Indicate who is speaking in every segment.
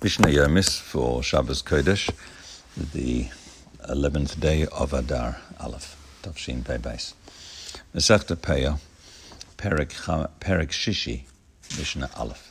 Speaker 1: Mishnah Yomis for Shabbos Kodesh, the 11th day of Adar Aleph, Tafshin Pei Beis. Masechta Peah, Perek Shishi, Mishnah Aleph.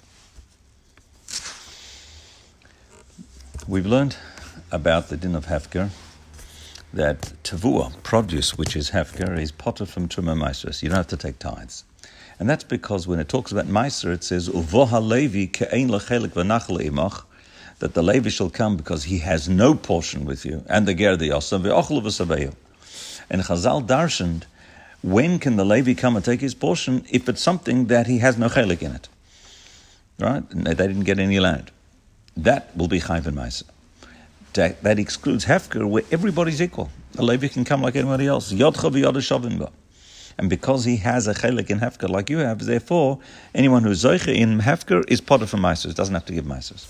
Speaker 1: We've learned about the din of Hefker, that Tavua, produce which is Hefker, is potter from Truma Maasros. You don't have to take tithes. And that's because when it talks about Meiser, it says, Uvoha Levi ke'ein lechelik v'nachal imach, that the Levi shall come because he has no portion with you, and the Ger the Yosam v'ochel v'saveyu. And Chazal darshaned, when can the Levi come and take his portion if it's something that he has no chelik in it? Right? And they didn't get any land. That will be Chayv and Meiser. That excludes Hefker, where everybody's equal. The Levi can come like anybody else. Yodcha v'yoda shavim ba. And because he has a chelik in Hefker like you have, therefore, anyone who's zoiche in Hefker is potter from Meiser, doesn't have to give Meiser.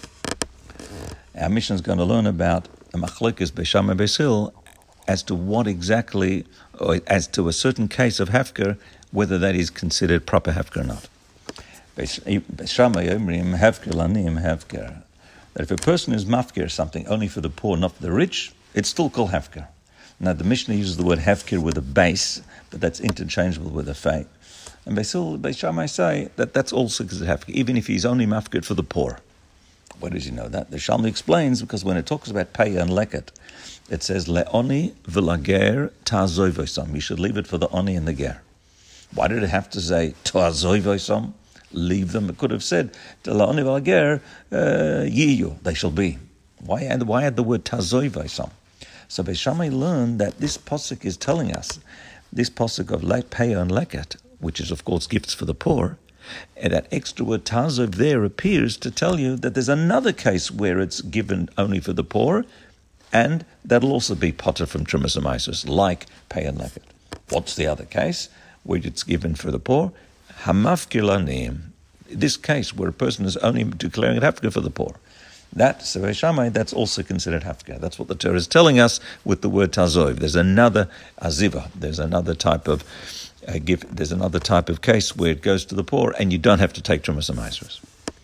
Speaker 1: Our mission is going to learn about the machlokes Beis Shammai and Beis Hillel as to what exactly, or as to a certain case of Hefker, whether that is considered proper Hefker or not. Beis Shammai omrim Hefker lanim Hefker. That if a person is mafker something only for the poor, not for the rich, it's still called Hefker. Now the Mishnah uses the word Hefker with a base, but that's interchangeable with a fei. And Beis Shammai say that that's also considered Hefker, even if he's only mafker for the poor. Why does he know that? The Shalmi explains, because when it talks about Peah and Leket, it says, Le'oni v'lager ta'azoivosam. You should leave it for the Oni and the Ger. Why did it have to say ta'azoivosam? Leave them. It could have said, Le'oni v'lager yiyu. They shall be. Why add the word ta'azoivosam? So Beis Shammai learned that this posuk is telling us, this posuk of Peah and Leket, which is of course gifts for the poor, and that extra word tazov there appears to tell you that there's another case where it's given only for the poor, and that'll also be potter from Trumas and Meisos, like Peah and Leket. What's the other case where it's given for the poor? Hamafkir lanim. This case where a person is only declaring it Hefker for the poor. That, so Beis Shammai, that's also considered Hefker. That's what the Torah is telling us with the word tazov. There's another aziva. There's another type of there's another type of case where it goes to the poor, and you don't have to take Trumas and Meisos.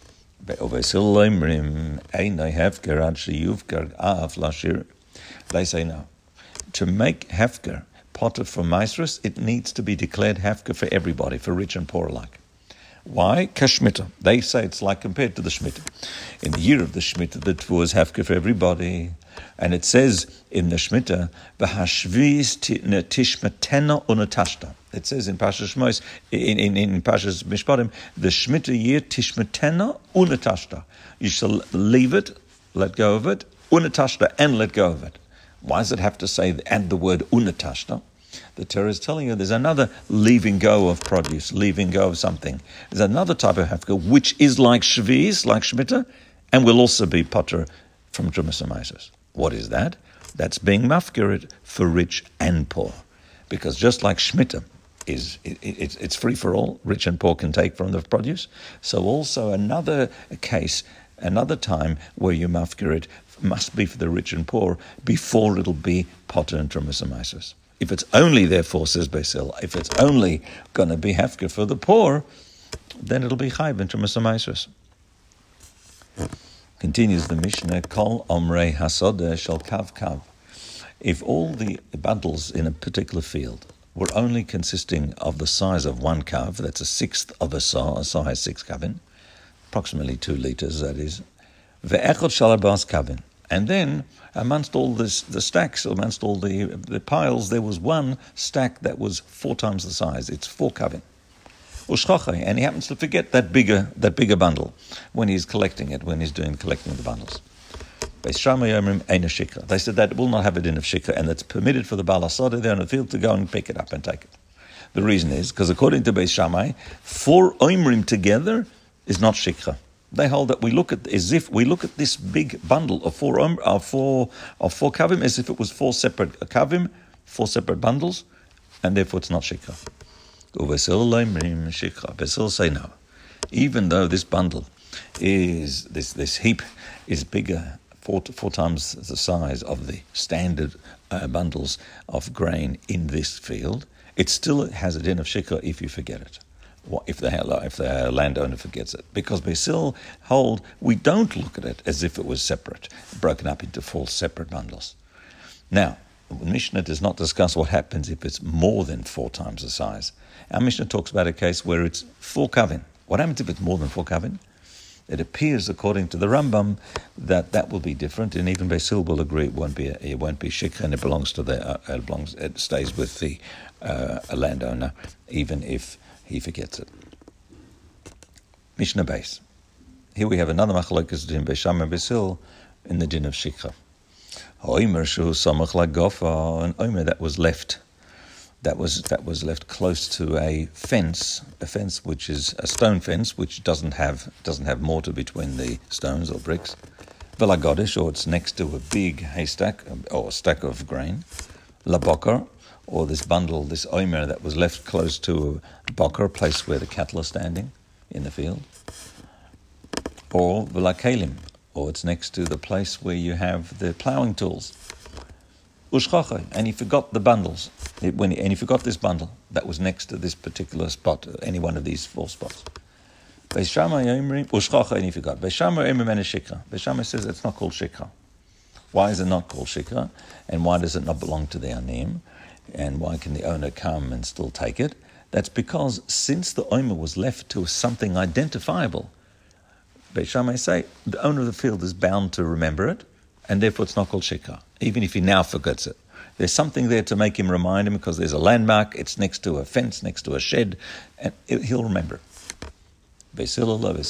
Speaker 1: They say no. To make Hefker potter from Meisos, it needs to be declared Hefker for everybody, for rich and poor alike. Why? Kashmita. They say it's like compared to the Shemitah. In the year of the Shemitah, the Tvua is Hefker for everybody. And it says in the Shemitah, V'hashvis tishmatena unatashta. It says in Pashas Shmos, in Pashas Mishpatim, the Shemitah year tishmatena unatashta. You shall leave it, let go of it, unatashta, and let go of it. Why does it have to say, add the word unatashta? The Torah is telling you there's another leaving go of produce, leaving go of something. There's another type of Hefker, which is like Shviz, like Shemitah, and will also be potter from Trumas and Meisos. What is that? That's being mafkirid for rich and poor. Because just like Shemitah, it's free for all, rich and poor can take from the produce. So also another case, another time where you mafkirid must be for the rich and poor before it'll be potter and Trumas and Meisos. If it's only, therefore, says Beis Hillel, if it's only going to be Hefker for the poor, then it'll be Chayv and Trumas and Meisos. Continues the Mishnah, Kol Omrei Hasodeh Shel Kav Kav. If all the bundles in a particular field were only consisting of the size of one kav, that's a sixth of a saw has 6 kavin, approximately 2 liters, that is, Ve'echot Shalabas kavin. And then, amongst all the stacks, amongst all the piles, there was one stack that was 4 times the size. It's 4 kavin. And he happens to forget that bigger bundle when he's collecting it, when he's collecting the bundles. Beis Shammai omrim eina shikra. They said that it will not have a din of shikra, and it's permitted for the Baal HaSodeh there in the field to go and pick it up and take it. The reason is because according to Beis Shammai, 4 omrim together is not shikra. They hold that we look at this big bundle of 4 kavim as if it was 4 separate kavim, 4 separate bundles, and therefore it's not shikra. Beis Hillel say no. Even though this bundle is this heap is bigger, 4 times the size of the standard bundles of grain in this field, it still has a din of shikra if you forget it. if the landowner forgets it. Because Basil hold, we don't look at it as if it was separate, broken up into 4 separate bundles. Now, the Mishnah does not discuss what happens if it's more than 4 times the size. Our Mishnah talks about a case where it's 4 kavin. What happens if it's more than 4 kavin? It appears, according to the Rambam, that will be different, and even Basil will agree it won't be shikha, and it stays with the landowner, even if he forgets it. Mishnah Beis. Here we have another machlokes din Beis Shammai and Basil in the din of shikha. Omer shu samach lagofa, an omer that was left close to a fence which is a stone fence, which doesn't have mortar between the stones or bricks. Velagodish, or it's next to a big haystack or stack of grain. Labokar, or this omer that was left close to a bokar, a place where the cattle are standing in the field. Or velakalim, or it's next to the place where you have the ploughing tools. Ushchacha, and he forgot the bundles. And he forgot this bundle that was next to this particular spot, any one of these 4 spots. Beis Shammai Omrim, Ushchacha, and he forgot. Beis Shammai Omrim and shikha. Beis Shammai says it's not called shikha. Why is it not called shikha? And why does it not belong to the anim? And why can the owner come and still take it? That's because since the omer was left to something identifiable, Beis Shammai say the owner of the field is bound to remember it, and therefore it's not called shikha, even if he now forgets it. There's something there to make him remind him, because there's a landmark, it's next to a fence, next to a shed, and he'll remember it. They say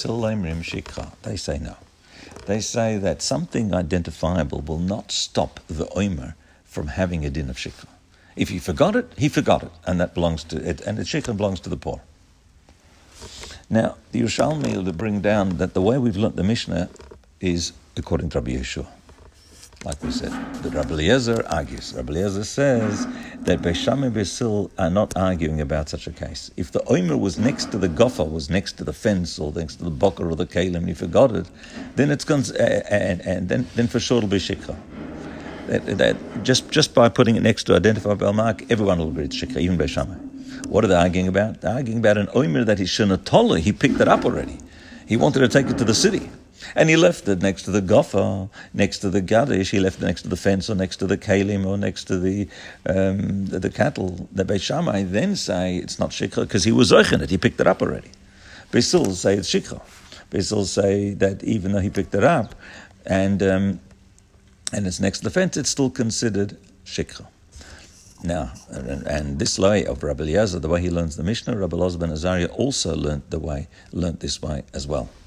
Speaker 1: no. They say that something identifiable will not stop the omer from having a din of shikha. If he forgot it, and that belongs to it, and the shikha belongs to the poor. Now, the Yerushalmi will bring down that the way we've learnt the Mishnah is according to Rabbi Yeshua. Like we said, but Rabbi Eliezer argues. Rabbi Eliezer says that Beis Shammai and Basil are not arguing about such a case. If the omer was next to the gopher, was next to the fence, or next to the boker or the kalim, and he forgot it, then it's gone, and then for sure it'll be shikha. Just by putting it next to identifiable mark, everyone will agree it's shikha, even Beis Shammai. What are they arguing about? They're arguing about an omer that he shouldn't tola. He picked it up already. He wanted to take it to the city. And he left it next to the gopher, next to the gadish. He left it next to the fence, or next to the kalim, or next to the cattle. The Beis Shammai then say it's not shikha because he was zoich it. He picked it up already. Basil say it's shikha. Basil say that even though he picked it up, and it's next to the fence, it's still considered shikha. Now, and this way of Rabbi Eliezer, the way he learns the Mishnah, Rabbi Elazar ben Azariah also learnt this way as well.